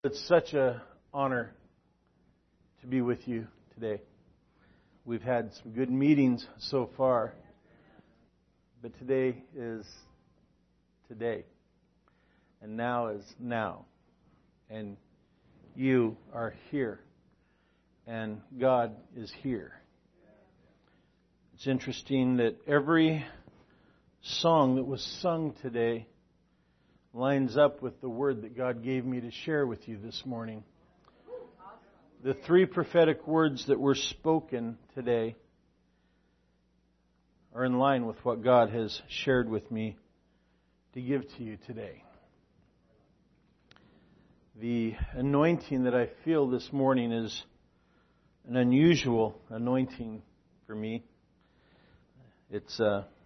It's such an honor to be with you today. We've had some good meetings so far, but today is today, and now is now, and you are here, and God is here. It's interesting that every song that was sung today lines up with the word that God gave me to share with you this morning. The three prophetic words that were spoken today are in line with what God has shared with me to give to you today. The anointing that I feel this morning is an unusual anointing for me. It's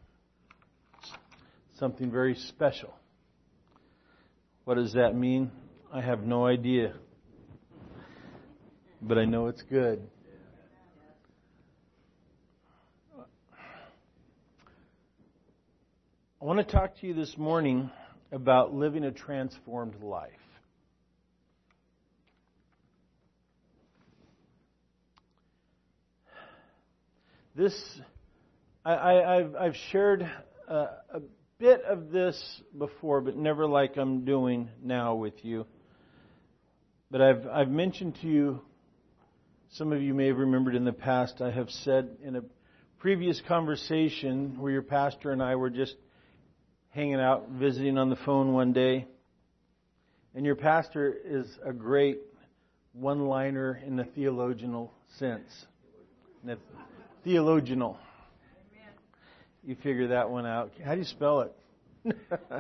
something very special. What does that mean? I have no idea. But I know it's good. I want to talk to you this morning about living a transformed life. I've shared a bit of this before, but never like I'm doing now with you. But I've mentioned to you, some of you may have remembered in the past, I have said in a previous conversation where your pastor and I were just hanging out, visiting on the phone one day. And your pastor is a great one-liner in the theological sense. Theological. You figure that one out. How do you spell it?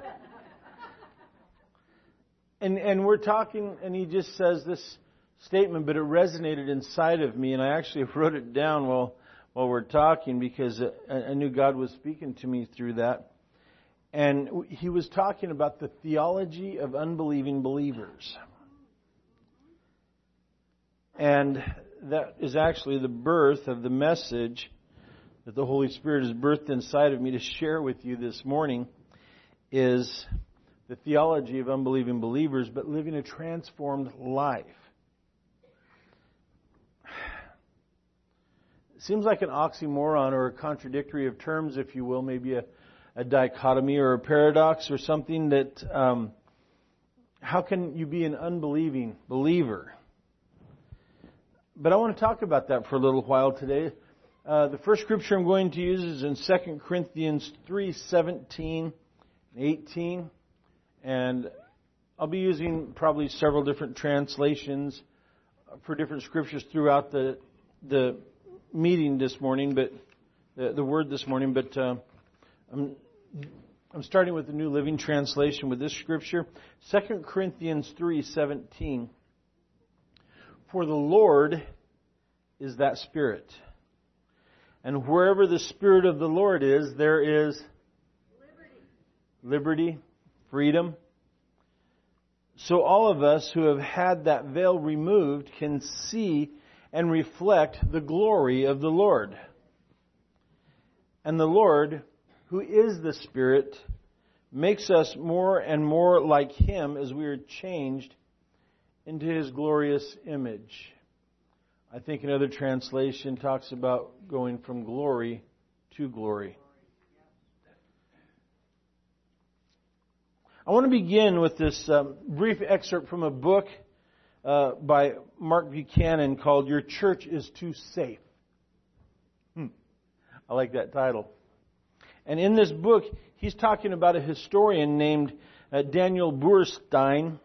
And we're talking, and he just says this statement, but it resonated inside of me, and I actually wrote it down while we're talking because I knew God was speaking to me through that. And he was talking about the theology of unbelieving believers. And that is actually the birth of the message that the Holy Spirit has birthed inside of me to share with you this morning, is the theology of unbelieving believers, but living a transformed life. It seems like an oxymoron or a contradictory of terms, if you will, maybe a dichotomy or a paradox or something that, how can you be an unbelieving believer? But I want to talk about that for a little while today. The first scripture I'm going to use is in 2 Corinthians 3:17 and 18. And I'll be using probably several different translations for different scriptures throughout the meeting this morning, but the word this morning. But I'm starting with the New Living Translation with this scripture, 2 Corinthians 3:17. For the Lord is that Spirit. And wherever the Spirit of the Lord is, there is liberty, freedom. So all of us who have had that veil removed can see and reflect the glory of the Lord. And the Lord, who is the Spirit, makes us more and more like Him as we are changed into His glorious image. I think another translation talks about going from glory to glory. I want to begin with this brief excerpt from a book by Mark Buchanan called Your Church is Too Safe. I like that title. And in this book, he's talking about a historian named Daniel Burstein.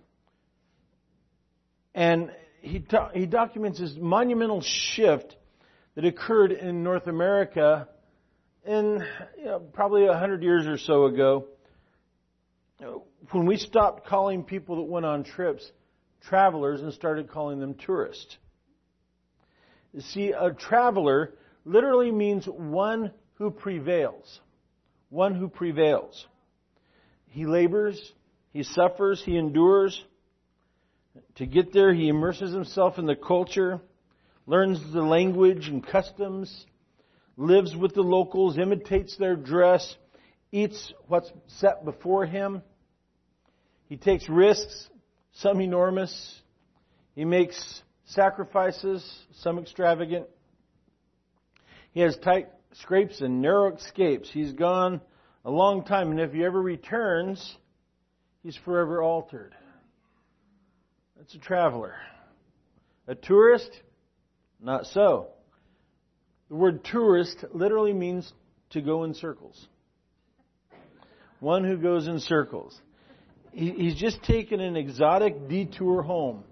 And he documents this monumental shift that occurred in North America in probably 100 years or so ago, when we stopped calling people that went on trips travelers and started calling them tourists. You see, a traveler literally means one who prevails. One who prevails. He labors, he suffers, he endures. To get there, he immerses himself in the culture, learns the language and customs, lives with the locals, imitates their dress, eats what's set before him. He takes risks, some enormous, He makes sacrifices, some extravagant. He has tight scrapes and narrow escapes. He's gone a long time, and if he ever returns, he's forever altered. That's a traveler. A tourist? Not so. The word tourist literally means to go in circles. One who goes in circles. He's just taken an exotic detour home.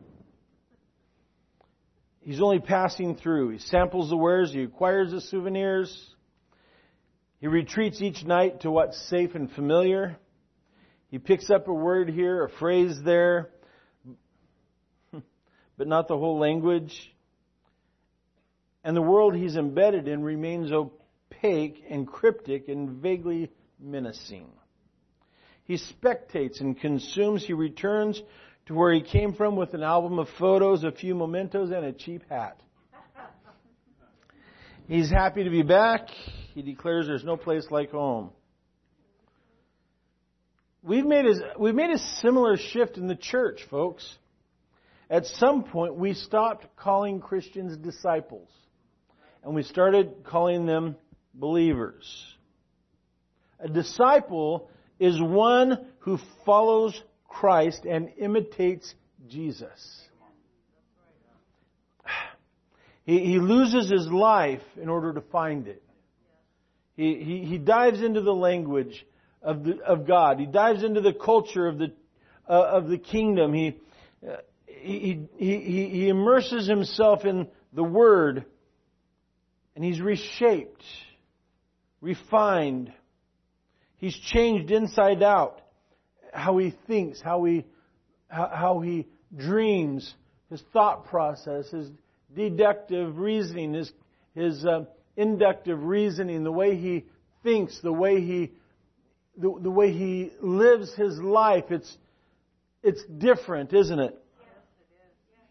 He's only passing through. He samples the wares. He acquires the souvenirs. He retreats each night to what's safe and familiar. He picks up a word here, a phrase there, but not the whole language. And the world he's embedded in remains opaque and cryptic and vaguely menacing. He spectates and consumes. He returns to where he came from with an album of photos, a few mementos, and a cheap hat. He's happy to be back. He declares there's no place like home. We've made a similar shift in the church, folks. At some point, we stopped calling Christians disciples, and we started calling them believers. A disciple is one who follows Christ and imitates Jesus. He loses his life in order to find it. He dives into the language of God. He dives into the culture of the kingdom. He immerses himself in the Word, and he's reshaped, refined. He's changed inside out. How he thinks, how he dreams, his thought process, his deductive reasoning, his inductive reasoning, the way he thinks, the way he lives his life. It's different, isn't it? Yes, it is. Yes.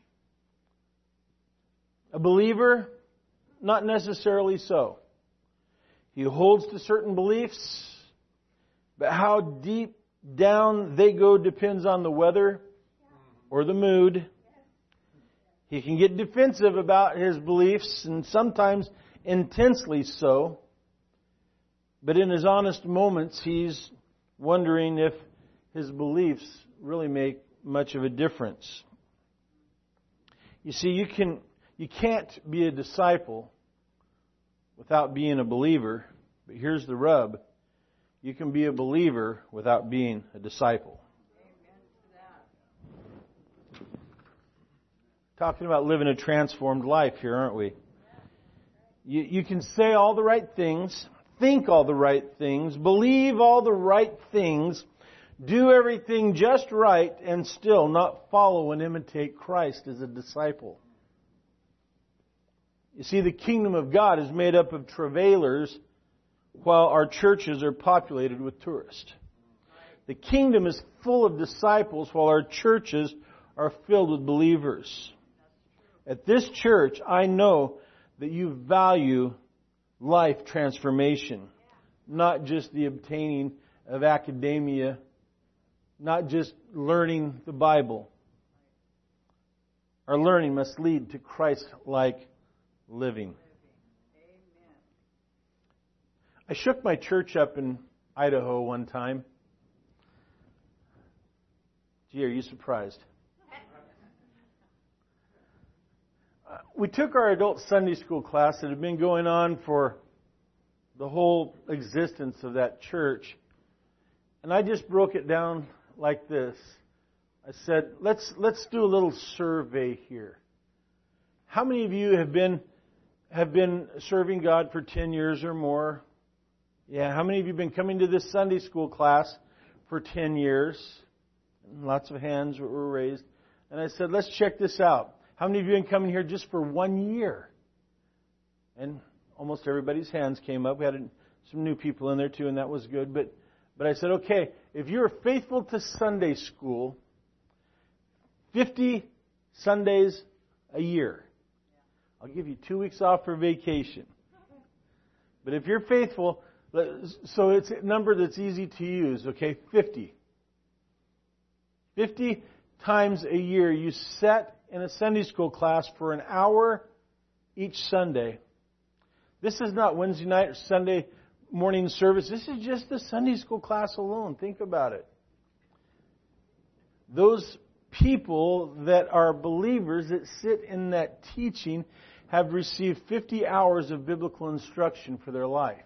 A believer, not necessarily so. He holds to certain beliefs, but how deep down they go depends on the weather or the mood. He can get defensive about his beliefs, and sometimes intensely so. But in his honest moments, he's wondering if his beliefs really make much of a difference. You see, you can't be a disciple without being a believer. But here's the rub. You can be a believer without being a disciple. Talking about living a transformed life here, aren't we? You can say all the right things, think all the right things, believe all the right things, do everything just right, and still not follow and imitate Christ as a disciple. You see, the kingdom of God is made up of travailers, while our churches are populated with tourists. The kingdom is full of disciples, while our churches are filled with believers. At this church, I know that you value life transformation, not just the obtaining of academia, not just learning the Bible. Our learning must lead to Christ-like living. I shook my church up in Idaho one time. Gee, are you surprised? We took our adult Sunday school class that had been going on for the whole existence of that church. And I just broke it down like this. I said, let's do a little survey here. How many of you have been serving God for 10 years or more? Yeah, how many of you have been coming to this Sunday school class for 10 years? And lots of hands were raised. And I said, let's check this out. How many of you have been coming here just for 1 year? And almost everybody's hands came up. We had some new people in there too, and that was good. But I said, okay, if you're faithful to Sunday school, 50 Sundays a year, I'll give you 2 weeks off for vacation. But if you're faithful, so it's a number that's easy to use, okay? 50. 50 times a year you set in a Sunday school class for an hour each Sunday. This is not Wednesday night or Sunday morning service. This is just the Sunday school class alone. Think about it. Those people that are believers that sit in that teaching have received 50 hours of biblical instruction for their life.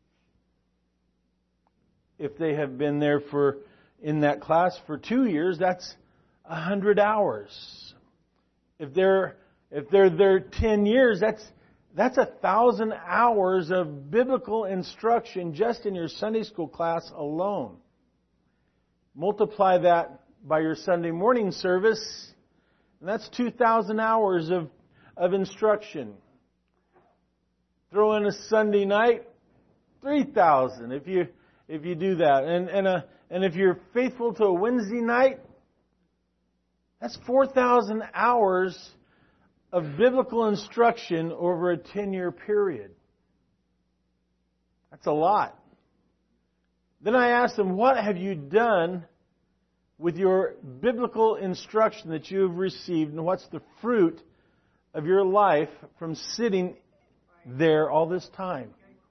If they have been there in that class for 2 years, that's 100 hours. If they're there 10 years, that's 1,000 hours of biblical instruction just in your Sunday school class alone. Multiply that by your Sunday morning service, and that's 2,000 hours of instruction. Throw in a Sunday night, 3,000 if you do that. And if you're faithful to a Wednesday night, that's 4,000 hours of biblical instruction over a 10-year period. That's a lot. Then I asked them, what have you done with your biblical instruction that you have received, and what's the fruit of your life from sitting there all this time?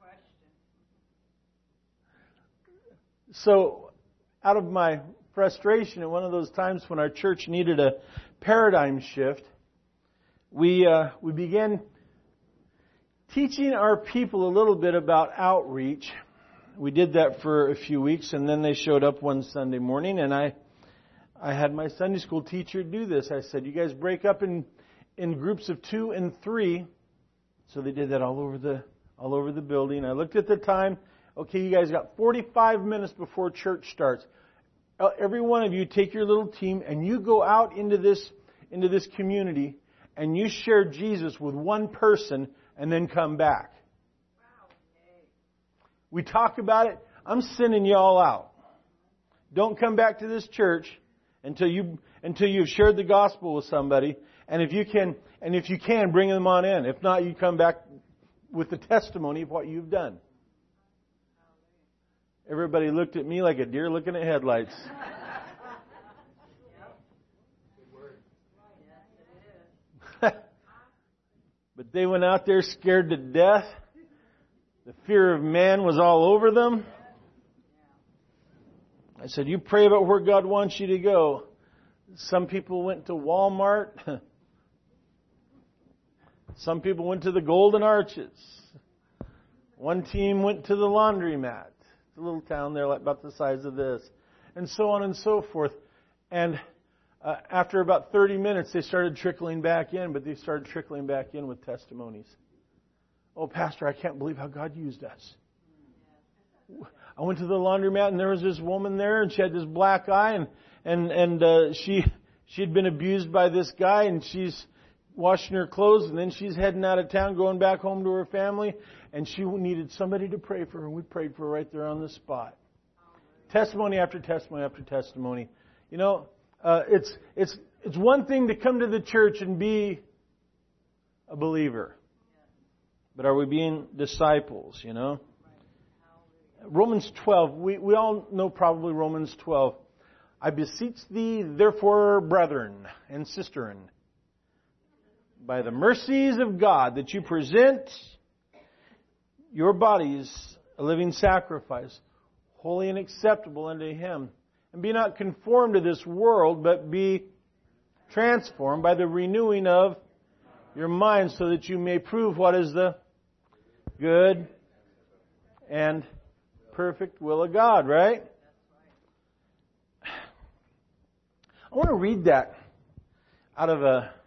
So, out of my frustration at one of those times when our church needed a paradigm shift, we began teaching our people a little bit about outreach. We did that for a few weeks, and then they showed up one Sunday morning, and I had my Sunday school teacher do this. I said, you guys break up in groups of 2 and 3. So they did that all over the building. I looked at the time. Okay, you guys got 45 minutes before church starts. Every one of you take your little team and you go out into this community and you share Jesus with one person and then come back. We talk about it. I'm sending you all out. Don't come back to this church until you've shared the gospel with somebody. And if you can, bring them on in. If not, you come back with the testimony of what you've done. Everybody looked at me like a deer looking at headlights. But they went out there scared to death. The fear of man was all over them. I said, you pray about where God wants you to go. Some people went to Walmart. Some people went to the Golden Arches. One team went to the laundromat. It's a little town there about the size of this. And so on and so forth. And after about 30 minutes, they started trickling back in, but they started trickling back in with testimonies. Oh, Pastor, I can't believe how God used us. I went to the laundromat and there was this woman there and she had this black eye and she'd been abused by this guy and she's washing her clothes and then she's heading out of town going back home to her family and she needed somebody to pray for her and we prayed for her right there on the spot. Testimony after testimony after testimony. You know, it's one thing to come to the church and be a believer. But are we being disciples, you know? Romans 12. We all know probably Romans 12. I beseech thee, therefore, brethren and sisterin, by the mercies of God, that you present your bodies a living sacrifice, holy and acceptable unto Him. And be not conformed to this world, but be transformed by the renewing of your mind, so that you may prove what is the good and perfect will of God, right? I want to read that out of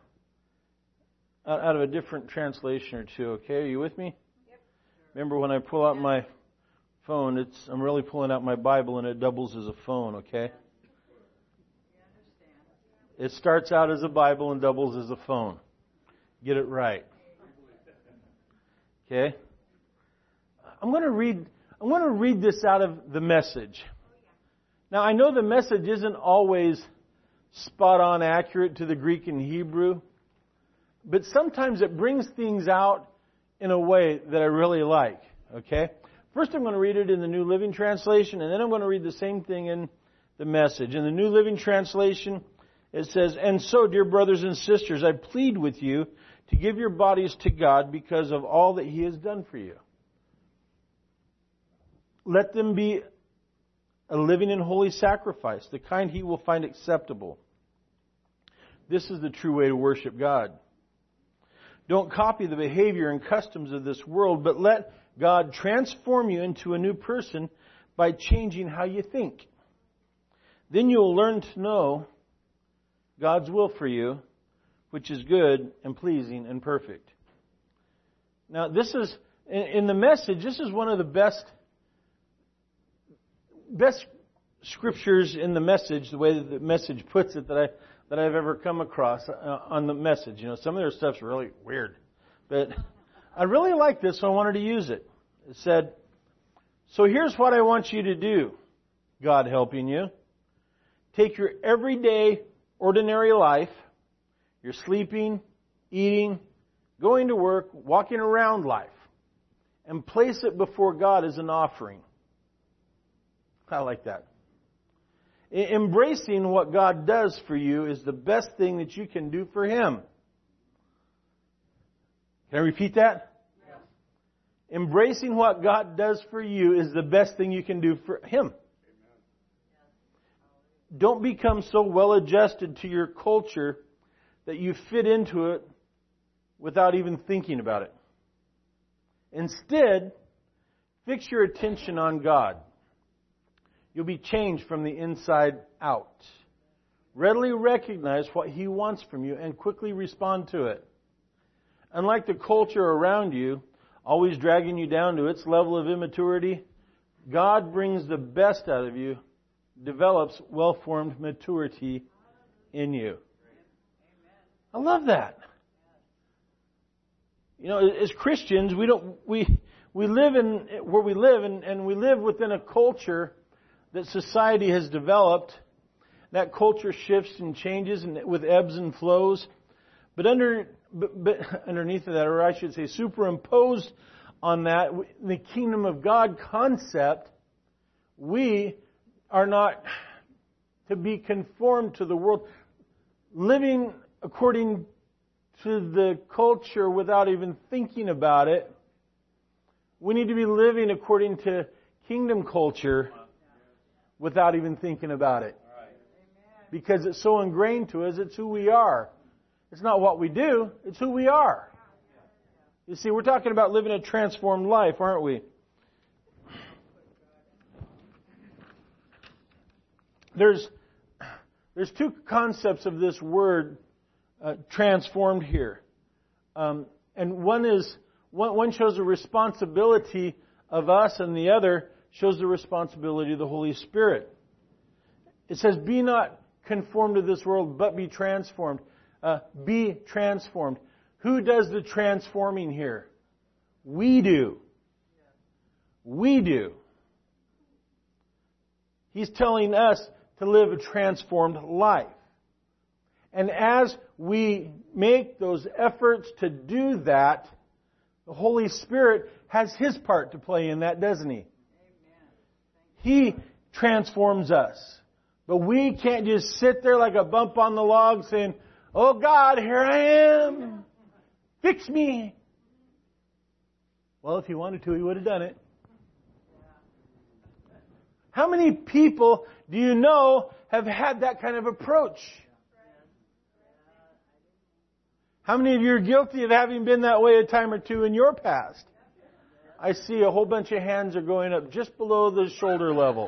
a different translation or two, okay? Are you with me? Yep. Remember when I pull out my phone, I'm really pulling out my Bible and it doubles as a phone, okay? It starts out as a Bible and doubles as a phone. Get it right. Okay? I'm going to read this out of the Message. Now, I know the Message isn't always spot on accurate to the Greek and Hebrew, but sometimes it brings things out in a way that I really like. Okay? First I'm going to read it in the New Living Translation, and then I'm going to read the same thing in the Message. In the New Living Translation, It says, "And so, dear brothers and sisters, I plead with you to give your bodies to God because of all that He has done for you. Let them be a living and holy sacrifice, the kind He will find acceptable. This is the true way to worship God. Don't copy the behavior and customs of this world, but let God transform you into a new person by changing how you think. Then you'll learn to know God's will for you, which is good and pleasing and perfect." Now, this is, in the Message, this is one of the best scriptures in the Message, the way that the Message puts it, that I've ever come across on the Message. You know, some of their stuff's really weird, but I really like this, so I wanted to use it. It said, "So here's what I want you to do, God helping you. Take your everyday, ordinary life, your sleeping, eating, going to work, walking around life, and place it before God as an offering." I like that. Embracing what God does for you is the best thing that you can do for Him. Can I repeat that? Yes. Embracing what God does for you is the best thing you can do for Him. Amen. Don't become so well adjusted to your culture that you fit into it without even thinking about it. Instead, fix your attention on God. You'll be changed from the inside out. Readily recognize what He wants from you and quickly respond to it. Unlike the culture around you, always dragging you down to its level of immaturity, God brings the best out of you, develops well-formed maturity in you. I love that. You know, as Christians, we live in where we live, and we live within a culture that society has developed. That culture shifts and changes and with ebbs and flows. But underneath of that, or I should say superimposed on that, the kingdom of God concept, we are not to be conformed to the world, living according to the culture without even thinking about it. We need to be living according to kingdom culture without even thinking about it. Because it's so ingrained to us, it's who we are. It's not what we do, it's who we are. You see, we're talking about living a transformed life, aren't we? There's two concepts of this word transformed here. And one shows the responsibility of us, and the other shows the responsibility of the Holy Spirit. It says, "Be not conformed to this world, but be transformed." Be transformed. Who does the transforming here? We do. We do. He's telling us to live a transformed life. And as we make those efforts to do that, the Holy Spirit has His part to play in that, doesn't He? He transforms us. But we can't just sit there like a bump on the log saying, "Oh God, here I am. Fix me." Well, if He wanted to, He would have done it. How many people do you know have had that kind of approach? How many of you are guilty of having been that way a time or two in your past? I see a whole bunch of hands are going up just below the shoulder level.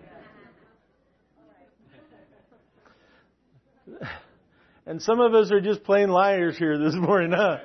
And some of us are just plain liars here this morning, huh?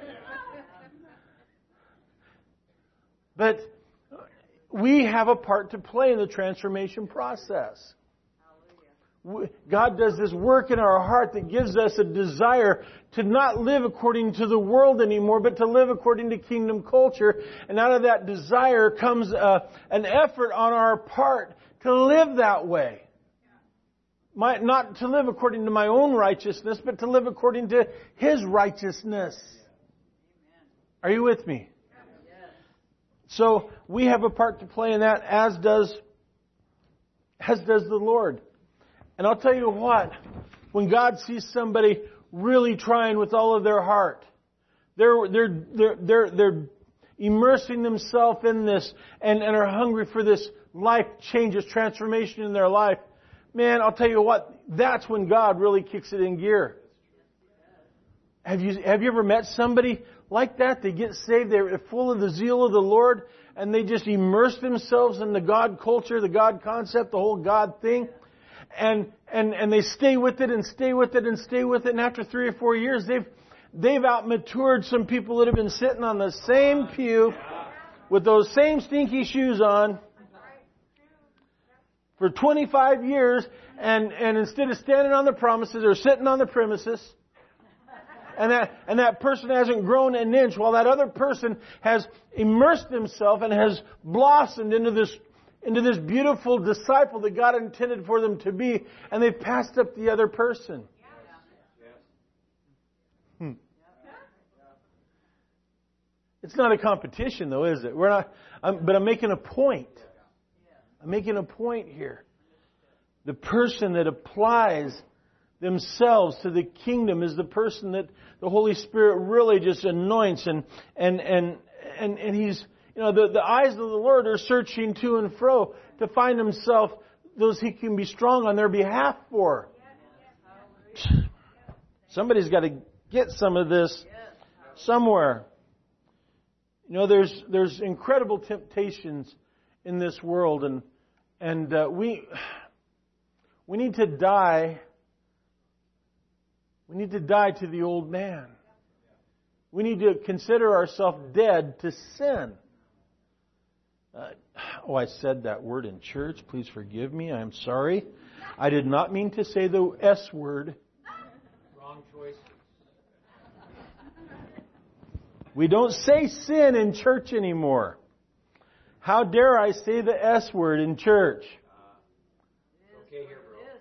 But we have a part to play in the transformation process. God does this work in our heart that gives us a desire to not live according to the world anymore, but to live according to kingdom culture. And out of that desire comes an effort on our part to live that way. Not to live according to my own righteousness, but to live according to His righteousness. Are you with me? So we have a part to play in that, as does the Lord. And I'll tell you what, when God sees somebody really trying with all of their heart. They're immersing themselves in this and are hungry for this life changes, transformation in their life. Man, I'll tell you what, that's when God really kicks it in gear. Have you ever met somebody like that? They get saved, they're full of the zeal of the Lord, and they just immerse themselves in the God culture, the God concept, the whole God thing. And they stay with it and stay with it and stay with it. And after 3 or 4 years, they've outmatured some people that have been sitting on the same pew with those same stinky shoes on for 25 years. And instead of standing on the promises, they're sitting on the premises. And that person hasn't grown an inch, while that other person has immersed himself and has blossomed into this beautiful disciple that God intended for them to be, and they've passed up the other person. It's not a competition, though, is it? But I'm making a point. I'm making a point here. The person that applies themselves to the kingdom is the person that the Holy Spirit really just anoints, and He's, the eyes of the Lord are searching to and fro to find Himself those He can be strong on their behalf for. Somebody's got to get some of this somewhere. There's incredible temptations in this world, and we need to die. We need to die to the old man. We need to consider ourselves dead to sin. I said that word in church. Please forgive me. I'm sorry. I did not mean to say the S word. Wrong choice. We don't say sin in church anymore. How dare I say the S word in church? Okay here, bro.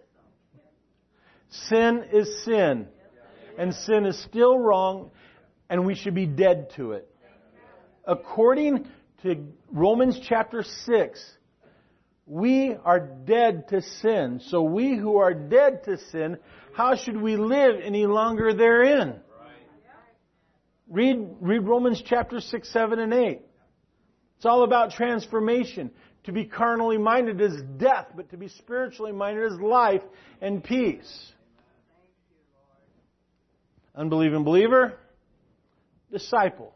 Sin is sin. And sin is still wrong, and we should be dead to it. According to Romans chapter 6, we are dead to sin. So we who are dead to sin, how should we live any longer therein? Read Romans chapter 6, 7, and 8. It's all about transformation. To be carnally minded is death, but to be spiritually minded is life and peace. Unbelieving believer, disciple.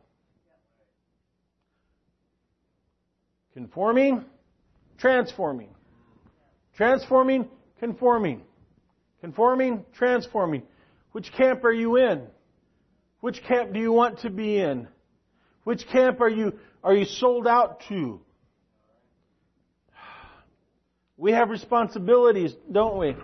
Conforming, transforming. Transforming, conforming. Conforming, transforming. Which camp are you in? Which camp do you want to be in? Which camp are you sold out to? We have responsibilities, don't we?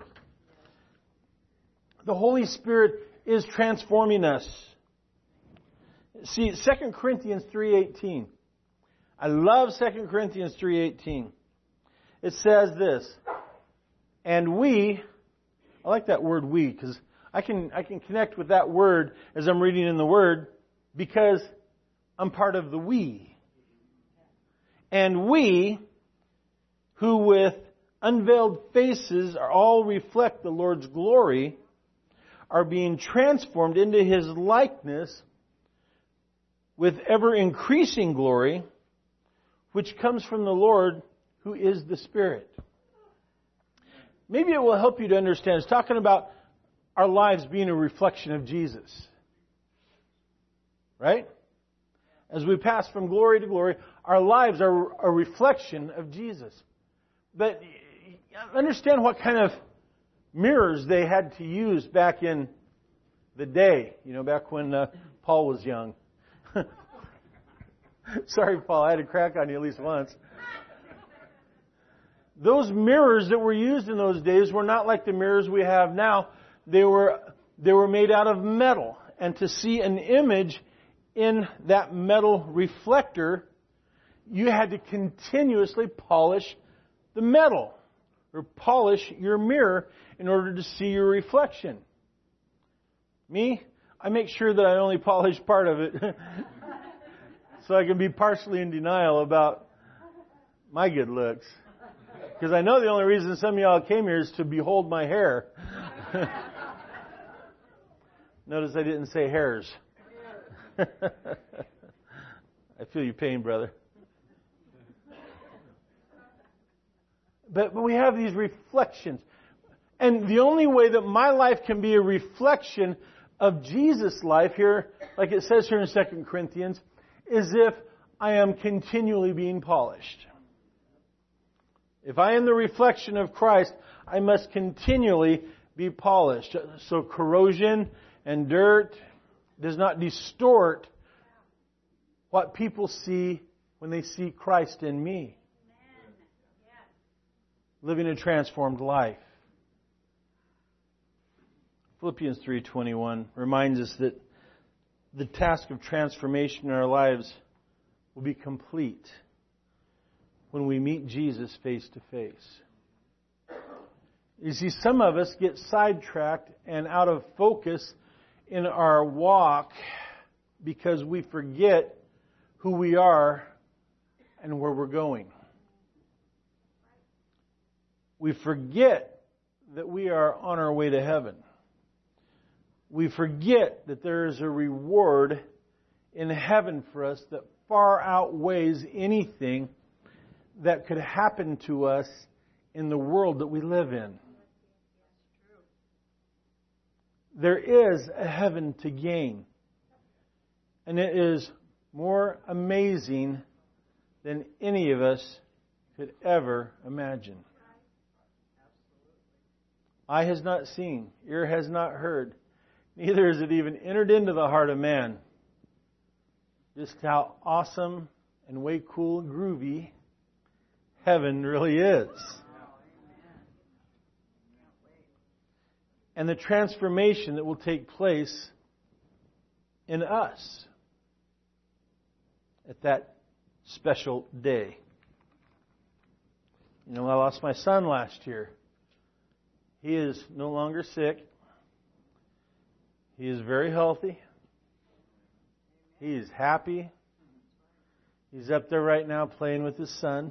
The Holy Spirit is transforming us. See, 2 Corinthians 3:18. I love 2 Corinthians 3:18. It says this, and we, I like that word we, because I can connect with that word as I'm reading in the Word, because I'm part of the we. And we, who with unveiled faces are all reflect the Lord's glory, are being transformed into His likeness with ever increasing glory, which comes from the Lord, who is the Spirit. Maybe it will help you to understand. It's talking about our lives being a reflection of Jesus. Right? As we pass from glory to glory, our lives are a reflection of Jesus. But understand what kind of mirrors they had to use back in the day, back when Paul was young. Sorry, Paul, I had to crack on you at least once. Those mirrors that were used in those days were not like the mirrors we have now. They were made out of metal, and to see an image in that metal reflector, you had to continuously polish the metal or polish your mirror in order to see your reflection. Me, I make sure that I only polish part of it so I can be partially in denial about my good looks. Because I know the only reason some of y'all came here is to behold my hair. Notice I didn't say hairs. I feel your pain, brother. But we have these reflections. And the only way that my life can be a reflection of Jesus' life here, like it says here in 2 Corinthians, is if I am continually being polished. If I am the reflection of Christ, I must continually be polished. So corrosion and dirt does not distort what people see when they see Christ in me. Living a transformed life. Philippians 3:21 reminds us that the task of transformation in our lives will be complete when we meet Jesus face to face. You see, some of us get sidetracked and out of focus in our walk because we forget who we are and where we're going. We forget that we are on our way to heaven. We forget that there is a reward in heaven for us that far outweighs anything that could happen to us in the world that we live in. There is a heaven to gain. And it is more amazing than any of us could ever imagine. Eye has not seen, ear has not heard, neither has it even entered into the heart of man just how awesome and way cool and groovy heaven really is. And the transformation that will take place in us at that special day. You know, I lost my son last year. He is no longer sick. He is very healthy. He is happy. He's up there right now playing with his son.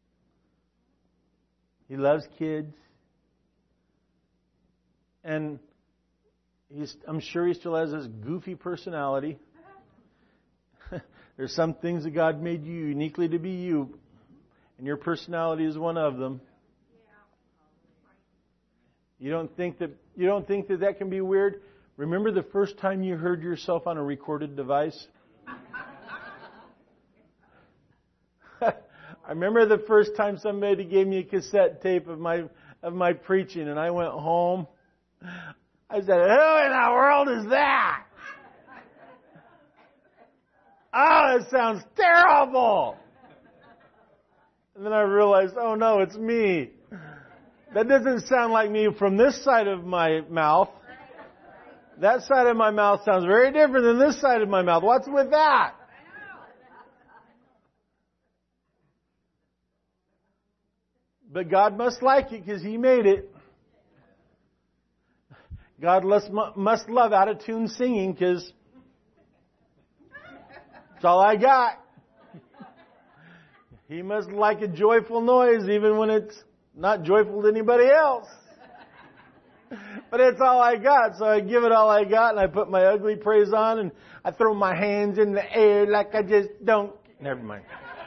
He loves kids. And I'm sure he still has this goofy personality. There's some things that God made you uniquely to be you. And your personality is one of them. You don't think that can be weird? Remember the first time you heard yourself on a recorded device? I remember the first time somebody gave me a cassette tape of my preaching, and I went home. I said, "Who in the world is that? Oh, that sounds terrible!" And then I realized, oh no, it's me. That doesn't sound like me from this side of my mouth. That side of my mouth sounds very different than this side of my mouth. What's with that? But God must like it because He made it. God must love out-of-tune singing because it's all I got. He must like a joyful noise even when it's not joyful to anybody else. But it's all I got, so I give it all I got, and I put my ugly praise on, and I throw my hands in the air like I just don't. Never mind.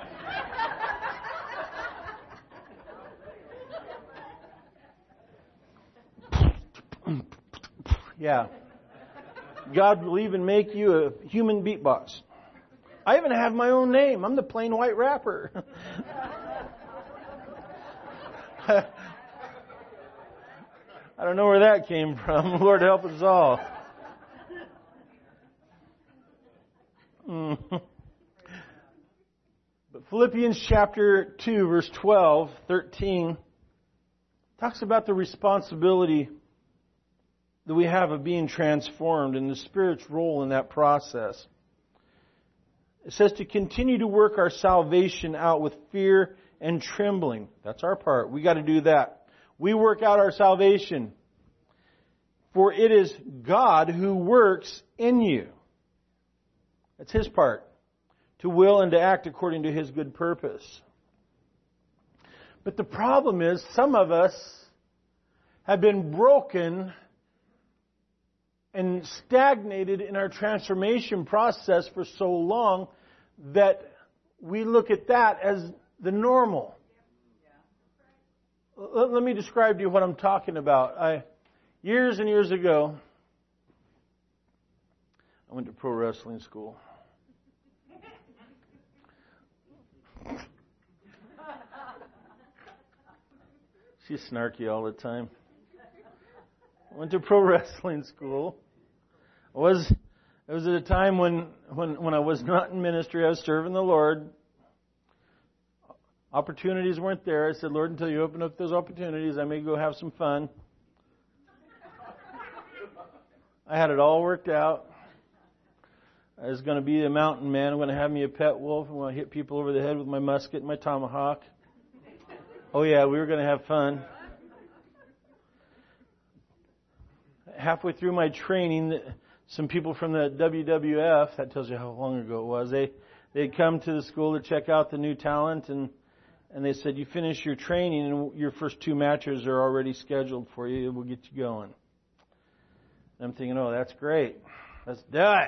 Yeah. God will even make you a human beatbox. I even have my own name. I'm the plain white rapper. I don't know where that came from. Lord help us all. But Philippians chapter 2, verse 12, 13, talks about the responsibility that we have of being transformed and the Spirit's role in that process. It says to continue to work our salvation out with fear and trembling. That's our part. We got to do that. We work out our salvation. For it is God who works in you. That's His part. To will and to act according to His good purpose. But the problem is, some of us have been broken and stagnated in our transformation process for so long that we look at that as the normal. Let me describe to you what I'm talking about. Years and years ago, I went to pro wrestling school. She's snarky all the time. I went to pro wrestling school. It was at a time when I was not in ministry. I was serving the Lord. Opportunities weren't there. I said, Lord, until you open up those opportunities, I may go have some fun. I had it all worked out. I was going to be a mountain man. I'm going to have me a pet wolf. I'm going to hit people over the head with my musket and my tomahawk. Oh yeah, we were going to have fun. Halfway through my training, some people from the WWF, that tells you how long ago it was, they'd come to the school to check out the new talent, and they said, you finish your training and your first 2 matches are already scheduled for you. We'll get you going. And I'm thinking, oh, that's great. Let's do it.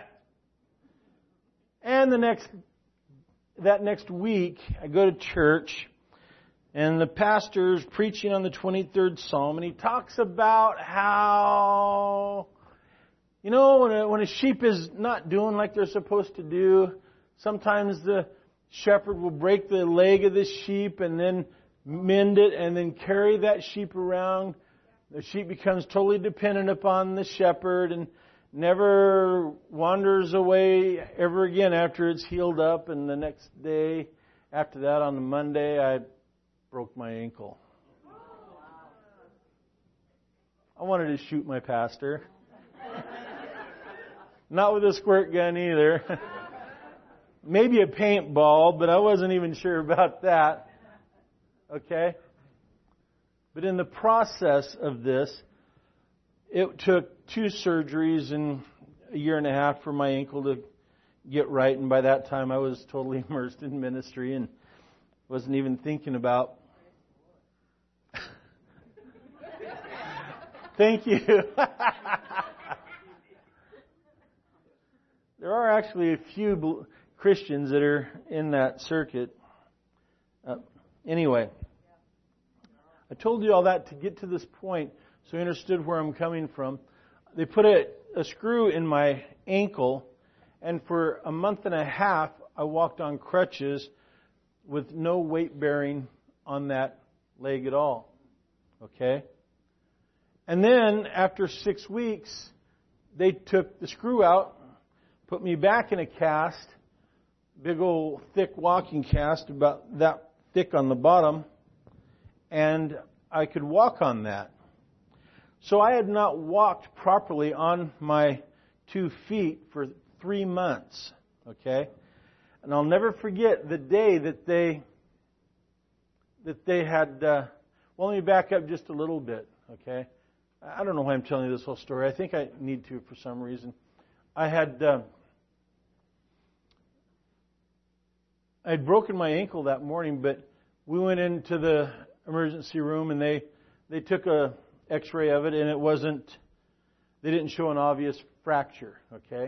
And that next week, I go to church, and the pastor's preaching on the 23rd Psalm, and he talks about how, when a sheep is not doing like they're supposed to do, sometimes the shepherd will break the leg of the sheep and then mend it and then carry that sheep around. The sheep becomes totally dependent upon the shepherd and never wanders away ever again after it's healed up. And the next day after that, on the Monday, I broke my ankle. I wanted to shoot my pastor. Not with a squirt gun either. Maybe a paintball, but I wasn't even sure about that. Okay? But in the process of this, it took 2 surgeries and a year and a half for my ankle to get right. And by that time, I was totally immersed in ministry and wasn't even thinking about. Thank you. There are actually a few Christians that are in that circuit. Anyway, I told you all that to get to this point so you understood where I'm coming from. They put a screw in my ankle, and for a month and a half, I walked on crutches with no weight bearing on that leg at all. Okay? And then, after 6 weeks, they took the screw out, put me back in a cast, big old thick walking cast, about that thick on the bottom, and I could walk on that. So I had not walked properly on my 2 feet for 3 months. Okay? And I'll never forget the day that they had, well, let me back up just a little bit. Okay? I don't know why I'm telling you this whole story. I think I need to for some reason. I'd broken my ankle that morning, but we went into the emergency room and they took a X-ray of it, and they didn't show an obvious fracture. Okay,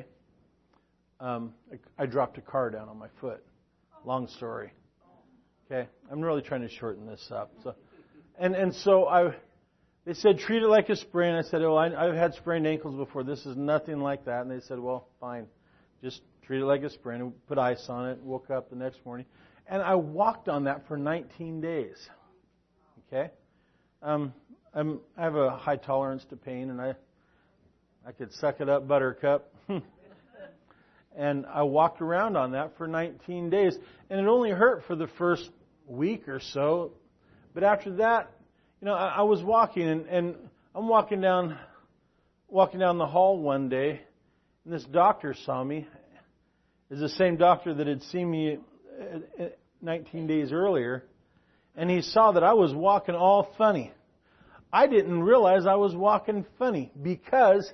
I dropped a car down on my foot. Long story. Okay, I'm really trying to shorten this up. So, they said treat it like a sprain. I said, I've had sprained ankles before. This is nothing like that. And they said, well, fine, just treat it like a sprain. And put ice on it. Woke up the next morning, and I walked on that for 19 days. Okay, I have a high tolerance to pain, and I could suck it up, buttercup. And I walked around on that for 19 days, and it only hurt for the first week or so. But after that, I was walking, and I'm walking down the hall one day, and this doctor saw me. It's the same doctor that had seen me 19 days earlier, and he saw that I was walking all funny. I didn't realize I was walking funny because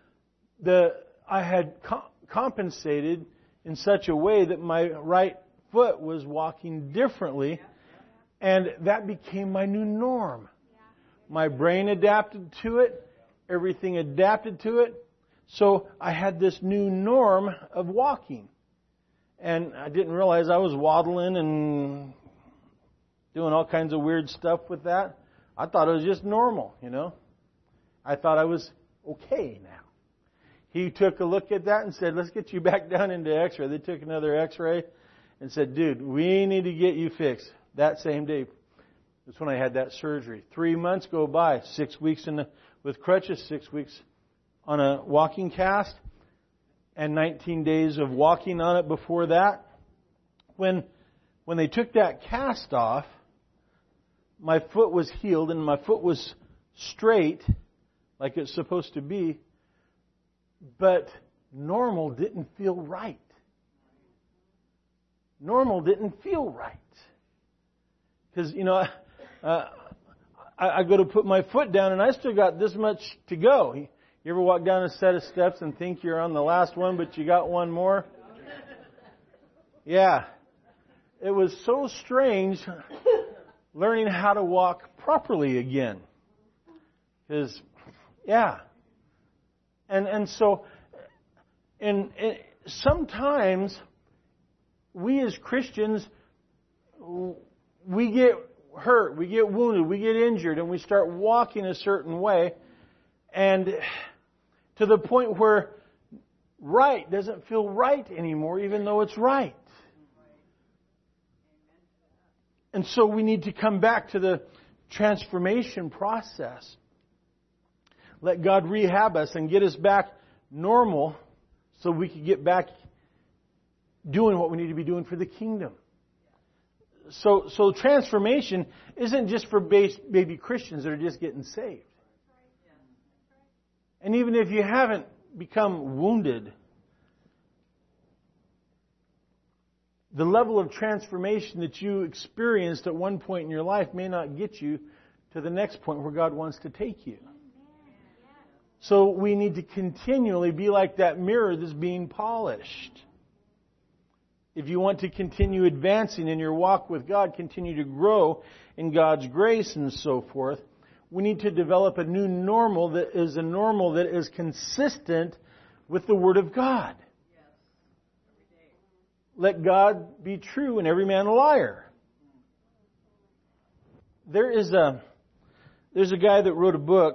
I had compensated in such a way that my right foot was walking differently, and that became my new norm. My brain adapted to it. Everything adapted to it. So I had this new norm of walking. And I didn't realize I was waddling and doing all kinds of weird stuff with that. I thought it was just normal, I thought I was okay now. He took a look at that and said, let's get you back down into X-ray. They took another X-ray and said, dude, we need to get you fixed. That same day, that's when I had that surgery. 3 months go by, 6 weeks with crutches, 6 weeks on a walking cast, and 19 days of walking on it before that. When they took that cast off, my foot was healed and my foot was straight like it's supposed to be, but normal didn't feel right. Normal didn't feel right. Because, I go to put my foot down and I still got this much to go. You ever walk down a set of steps and think you're on the last one, but you got one more? Yeah. It was so strange learning how to walk properly again. Because, And so, sometimes we as Christians, we get hurt, we get wounded, we get injured, and we start walking a certain way, and to the point where right doesn't feel right anymore, even though it's right. And so we need to come back to the transformation process. Let God rehab us and get us back normal so we can get back doing what we need to be doing for the kingdom. So transformation isn't just for baby Christians that are just getting saved. And even if you haven't become wounded, the level of transformation that you experienced at one point in your life may not get you to the next point where God wants to take you. So we need to continually be like that mirror that's being polished. If you want to continue advancing in your walk with God, continue to grow in God's grace and so forth, we need to develop a new normal that is a normal that is consistent with the Word of God. Let God be true and every man a liar. There's a guy that wrote a book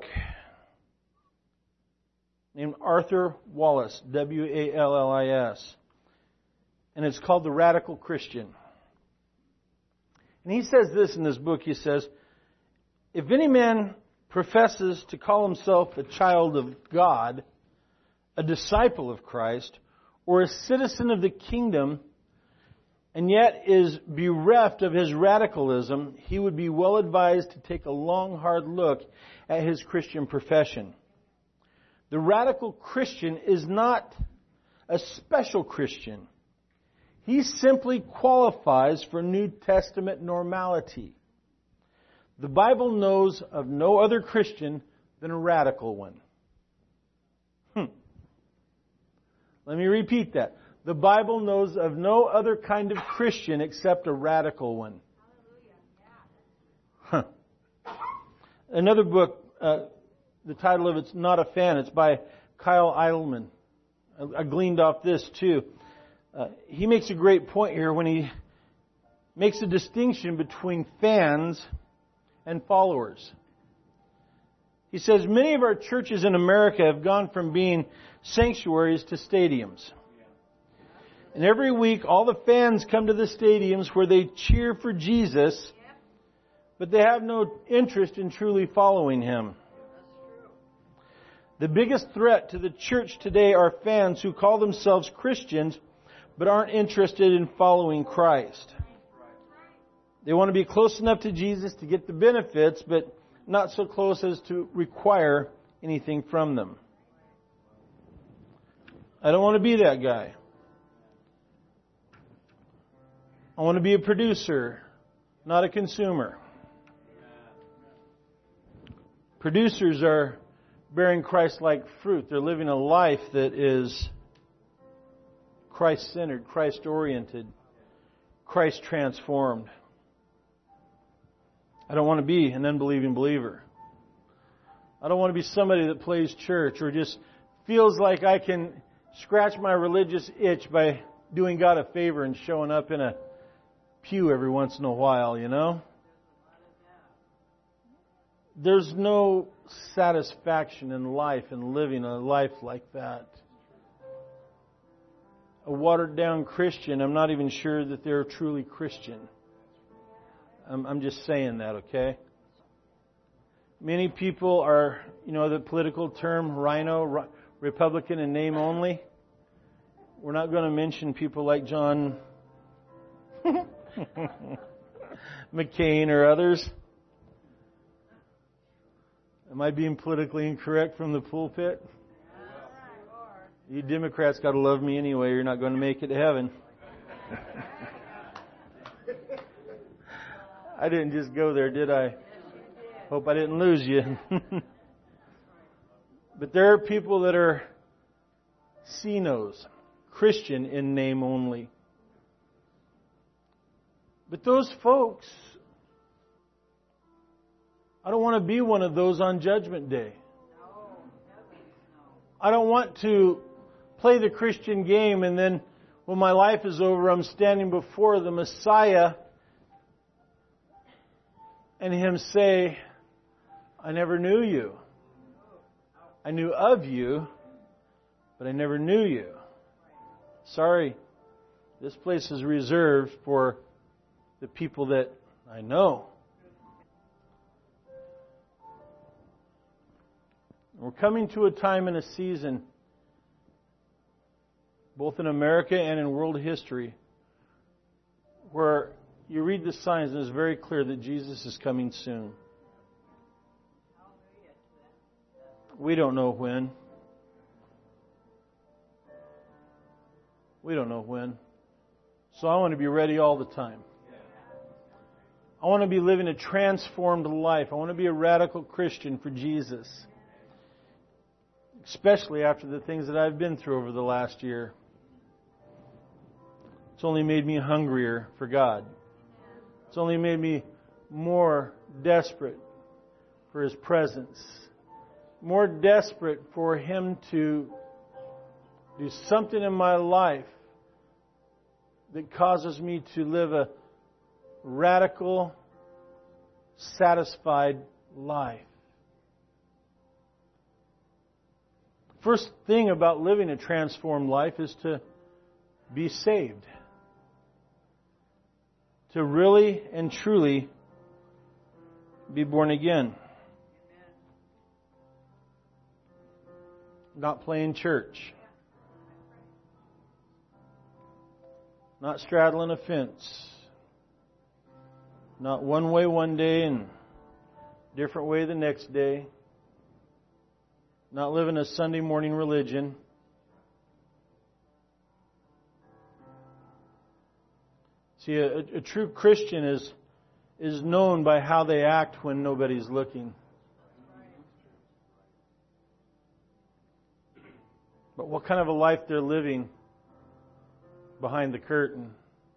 named Arthur Wallis, Wallis. And it's called The Radical Christian. And he says this in this book. He says, if any man professes to call himself a child of God, a disciple of Christ, or a citizen of the kingdom, and yet is bereft of his radicalism, he would be well advised to take a long, hard look at his Christian profession. The radical Christian is not a special Christian. He simply qualifies for New Testament normality. The Bible knows of no other Christian than a radical one. Let me repeat that. The Bible knows of no other kind of Christian except a radical one. Another book, the title of it's Not a Fan. It's by Kyle Idleman. I gleaned off this too. He makes a great point here when he makes a distinction between fans and followers. He says, many of our churches in America have gone from being sanctuaries to stadiums. And every week all the fans come to the stadiums where they cheer for Jesus, but they have no interest in truly following Him. The biggest threat to the church today are fans who call themselves Christians but aren't interested in following Christ. They want to be close enough to Jesus to get the benefits, but not so close as to require anything from them. I don't want to be that guy. I want to be a producer, not a consumer. Producers are bearing Christ-like fruit. They're living a life that is Christ-centered, Christ-oriented, Christ-transformed. I don't want to be an unbelieving believer. I don't want to be somebody that plays church or just feels like I can scratch my religious itch by doing God a favor and showing up in a pew every once in a while, you know? There's no satisfaction in life and living a life like that. A watered down Christian, I'm not even sure that they're truly Christian. I'm just saying that, okay? Many people are, you know, the political term rhino, Republican in name only. We're not going to mention people like John McCain or others. Am I being politically incorrect from the pulpit? You Democrats got to love me anyway. You're not going to make it to heaven. I didn't just go there, did I? Hope I didn't lose you. But there are people that are CNOs, Christian in name only. But those folks, I don't want to be one of those on Judgment Day. I don't want to play the Christian game and then when my life is over, I'm standing before the Messiah and Him say, I never knew you. I knew of you, but I never knew you. Sorry, this place is reserved for the people that I know. We're coming to a time and a season, both in America and in world history, where you read the signs and it's very clear that Jesus is coming soon. We don't know when. We don't know when. So I want to be ready all the time. I want to be living a transformed life. I want to be a radical Christian for Jesus. Especially after the things that I've been through over the last year. It's only made me hungrier for God. It's only made me more desperate for His presence. More desperate for Him to do something in my life that causes me to live a radical, satisfied life. First thing about living a transformed life is to be saved. To really and truly be born again. Not playing church. Not straddling a fence. Not one way one day and different way the next day. Not living a Sunday morning religion. See, a true Christian is known by how they act when nobody's looking. But what kind of a life they're living behind the curtain.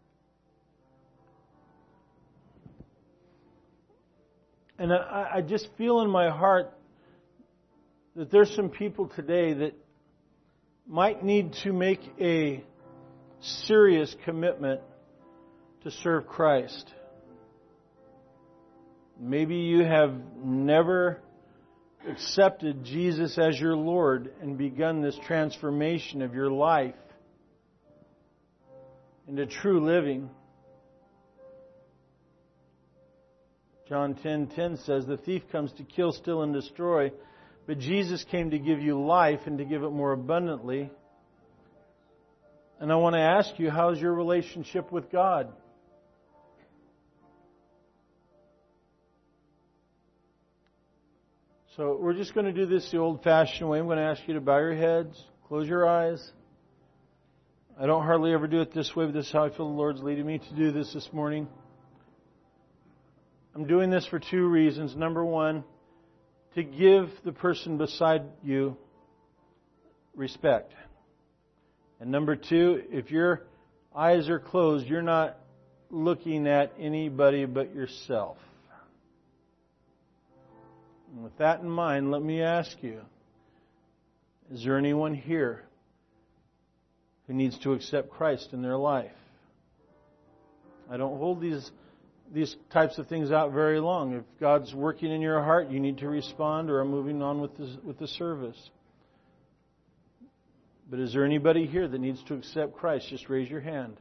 And I just feel in my heart that there's some people today that might need to make a serious commitment to serve Christ. Maybe you have never accepted Jesus as your Lord and begun this transformation of your life into true living. John 10:10 says, "The thief comes to kill, steal, and destroy, but Jesus came to give you life and to give it more abundantly." And I want to ask you, how's your relationship with God? So we're just going to do this the old-fashioned way. I'm going to ask you to bow your heads, close your eyes. I don't hardly ever do it this way, but this is how I feel the Lord's leading me to do this morning. I'm doing this for two reasons. Number one, to give the person beside you respect. And number two, if your eyes are closed, you're not looking at anybody but yourself. And with that in mind, let me ask you, Is there anyone here who needs to accept Christ in their life? I don't hold these types of things out very long. If God's working in your heart, you need to respond, or I'm moving on with the service. But is there anybody here that needs to accept Christ? Just raise your hand.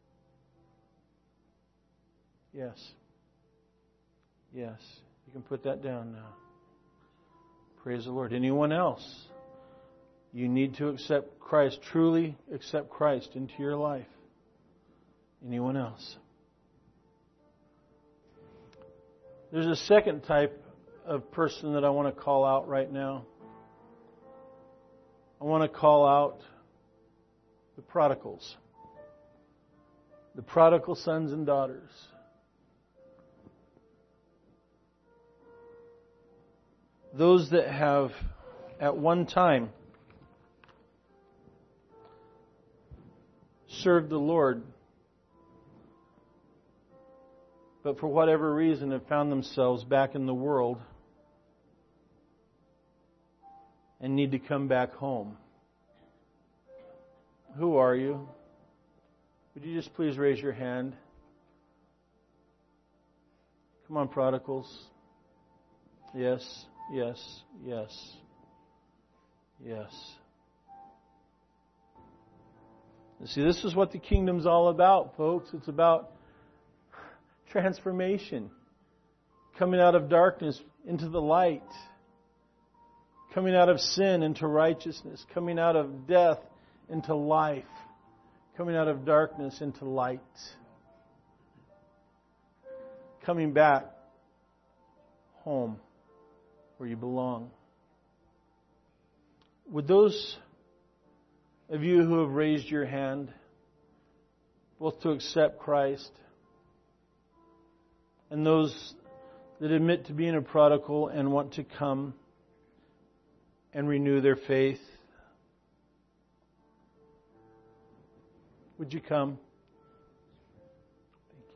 Yes. Yes. You can put that down now. Praise the Lord. Anyone else? You need to accept Christ, truly accept Christ into your life. Anyone else? There's a second type of person that I want to call out right now. I want to call out the prodigals. The prodigal sons and daughters. Those that have at one time served the Lord, but for whatever reason have found themselves back in the world and need to come back home. Who are you? Would you just please raise your hand? Come on, prodigals. Yes, yes, yes, yes. You see, this is what the kingdom's all about, folks. It's about transformation. Coming out of darkness into the light. Coming out of sin into righteousness. Coming out of death into life. Coming out of darkness into light. Coming back home where you belong. Would those of you who have raised your hand, both to accept Christ, and those that admit to being a prodigal and want to come and renew their faith, would you come? Thank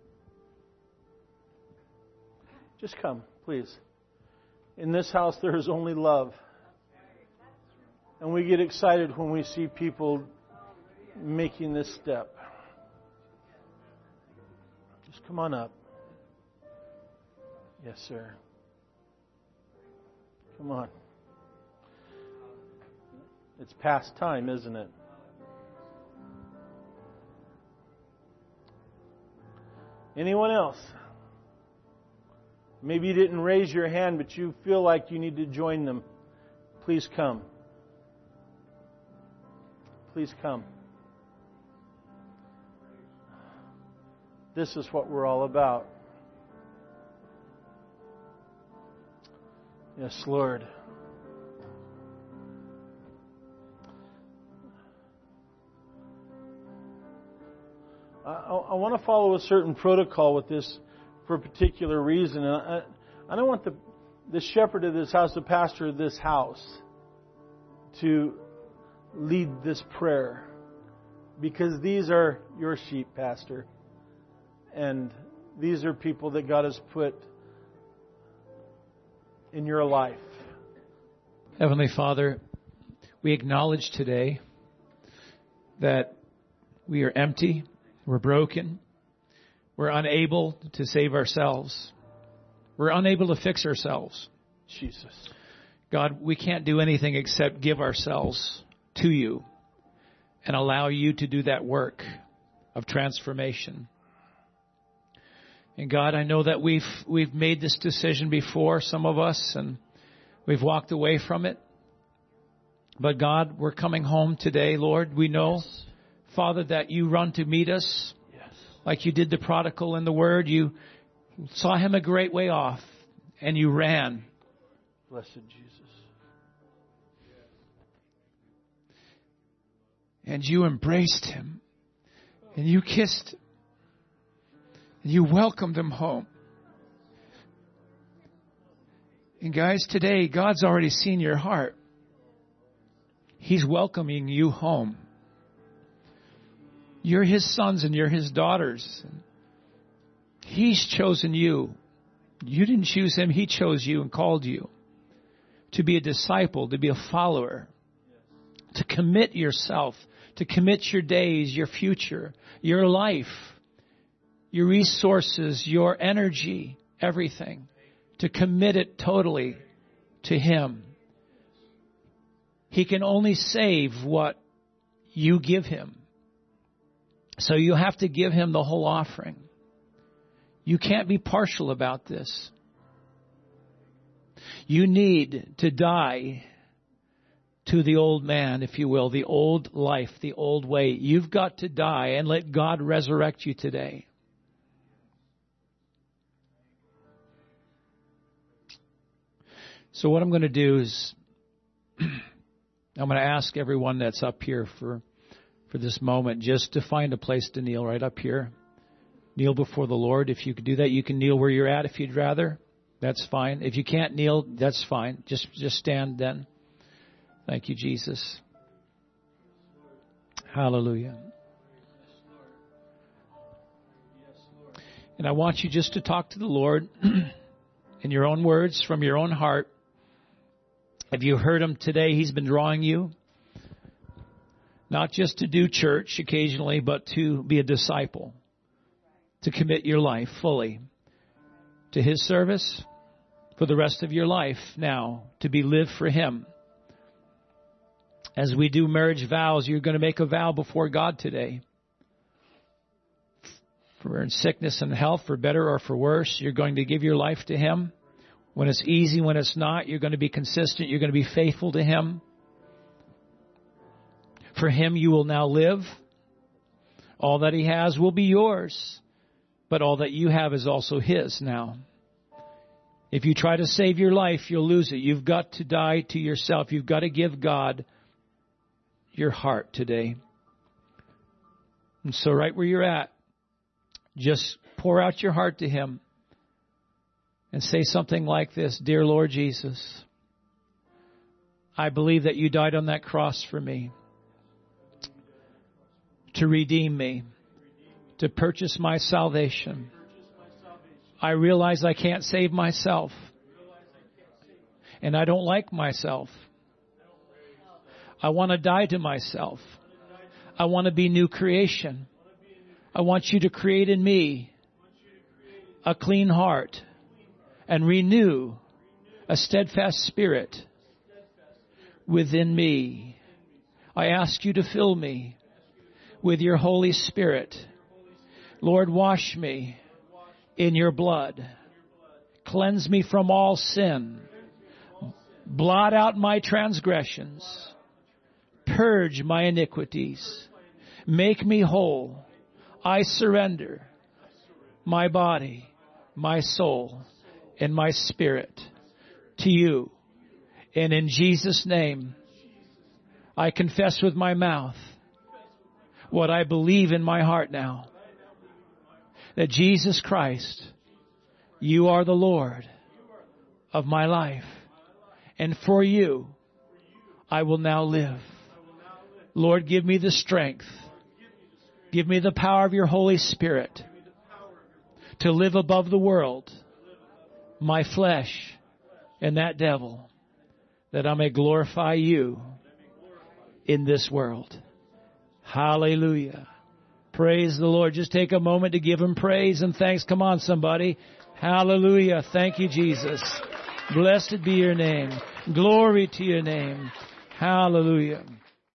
you. Just come, please. In this house there is only love. And we get excited when we see people making this step. Just come on up. Yes, sir. Come on. It's past time, isn't it? Anyone else? Maybe you didn't raise your hand, but you feel like you need to join them. Please come. Please come. This is what we're all about. Yes, Lord. I want to follow a certain protocol with this for a particular reason. I don't want the shepherd of this house, the pastor of this house, to lead this prayer, because these are your sheep, Pastor, and these are people that God has put in your life. Heavenly Father, we acknowledge today that we are empty, we're broken, we're unable to save ourselves, we're unable to fix ourselves. Jesus. God, we can't do anything except give ourselves to you and allow you to do that work of transformation. And God, I know that we've made this decision before, some of us, and we've walked away from it. But God, we're coming home today, Lord. We know, yes, Father, that you run to meet us, yes, like you did the prodigal in the Word. You saw him a great way off, and you ran. Blessed Jesus. And you embraced him, and you kissed him, and you welcomed him home. And guys, today, God's already seen your heart. He's welcoming you home. You're his sons and you're his daughters. He's chosen you. You didn't choose him. He chose you and called you to be a disciple, to be a follower, to commit yourself, to commit your days, your future, your life, your resources, your energy, everything, to commit it totally to Him. He can only save what you give Him. So you have to give Him the whole offering. You can't be partial about this. You need to die to the old man, if you will, the old life, the old way. You've got to die and let God resurrect you today. So what I'm going to do is I'm going to ask everyone that's up here for this moment just to find a place to kneel right up here. Kneel before the Lord. If you could do that, you can kneel where you're at if you'd rather. That's fine. If you can't kneel, that's fine. Just stand then. Thank you, Jesus. Hallelujah. And I want you just to talk to the Lord in your own words, from your own heart. Have you heard Him today? He's been drawing you. Not just to do church occasionally, but to be a disciple. To commit your life fully to His service for the rest of your life now, to be lived for Him. As we do marriage vows, you're going to make a vow before God today. For in sickness and health, for better or for worse, you're going to give your life to Him. When it's easy, when it's not, you're going to be consistent. You're going to be faithful to Him. For Him you will now live. All that He has will be yours. But all that you have is also His now. If you try to save your life, you'll lose it. You've got to die to yourself. You've got to give God your heart today. And so right where you're at, just pour out your heart to Him and say something like this: Dear Lord Jesus, I believe that you died on that cross for me to redeem me, to purchase my salvation. I realize I can't save myself, and I don't like myself. I want to die to myself. I want to be new creation. I want you to create in me a clean heart and renew a steadfast spirit within me. I ask you to fill me with your Holy Spirit. Lord, wash me in your blood. Cleanse me from all sin. Blot out my transgressions. Purge my iniquities. Make me whole. I surrender my body, my soul, and my spirit to you. And in Jesus' name, I confess with my mouth what I believe in my heart now. That Jesus Christ, you are the Lord of my life. And for you, I will now live. Lord, give me the strength. Give me the power of your Holy Spirit to live above the world, my flesh, and that devil, that I may glorify you in this world. Hallelujah. Praise the Lord. Just take a moment to give Him praise and thanks. Come on, somebody. Hallelujah. Thank you, Jesus. Blessed be your name. Glory to your name. Hallelujah.